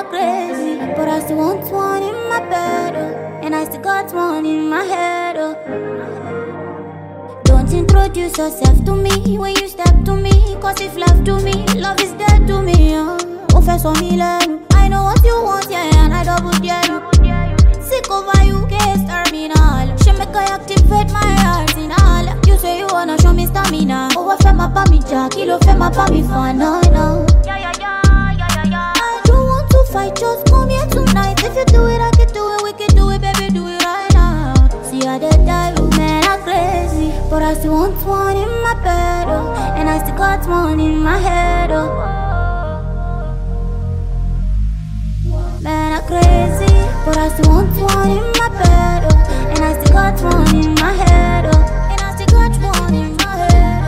are crazy, but I still want one in my bed, and I still got one in my head. Don't introduce yourself to me when you step to me, cause if left to me, love is dead to me. Professor Milan, I know what you want, yeah, and I double dare you. Sick over you, case terminal. She make I activate my arsenal. You say you wanna show me stamina. Oh, I feel my pammy jack, kilo feel my pammy fan, no. I don't want to fight, just come here tonight. If you do it, I can do it, we can do it, baby, do it right now. See how they die, man, I'm crazy, but I still want one in my bed, and I still got one in my head, Man, I'm crazy, but I still want one in my bed, and I still got one in my head, and I still got one in my head.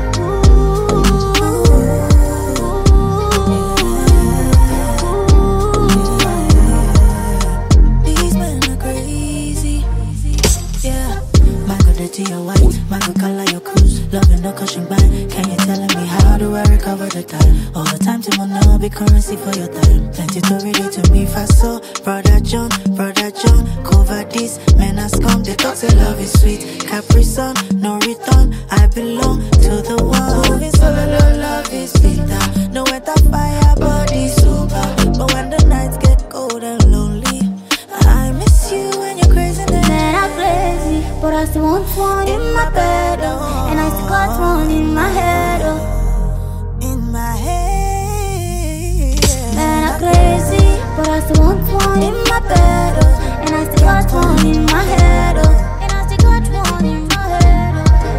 These men are crazy. Yeah, mango dirty or white, mango color your cruise, loving the cushion bag. Can you tell me how do I recover the time? All the time to money, be currency for your time. Plenty to relate to me fast so. Brother John, cover this. Men are scum, they talk say love is sweet. Capri Sun, no return. I belong to the one who is solo, love is bitter. No weather, fire, body super. But when the nights get cold and lonely, I miss you when you're crazy. Man, I'm crazy, but I still want one in my bed, and I still got one in my head, In my head. Man, I'm crazy, but I still want one in my bed, and I still got one in my head, and I still got one in my head.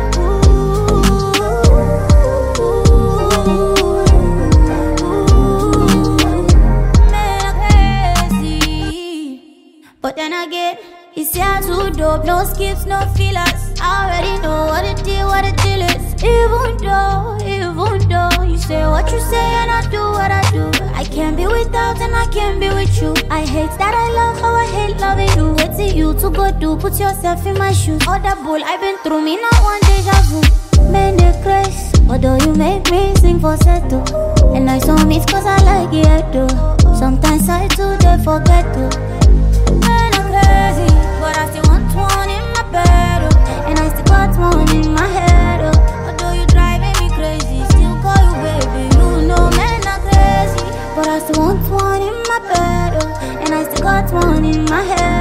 Man, I'm crazy, but then again, it's here too dope, no skips, no fillers. I already know what the deal is. Even though you say what you say and I do what I do, I can't be without and I can't be with you. I hate that I love how I hate loving you. What's it you to go do? Put yourself in my shoes. All that bull I've been through, me not one deja vu. Man, they crazy, although you make me sing for settle. And I saw me cause I like it too. Sometimes I do, they forget to. Man, I'm crazy, but I still want one in my bed, and I still got one in my head. Although you driving me crazy, still call you baby. You know, man, I'm crazy, but I still want one in my bed, and I still got one in my head.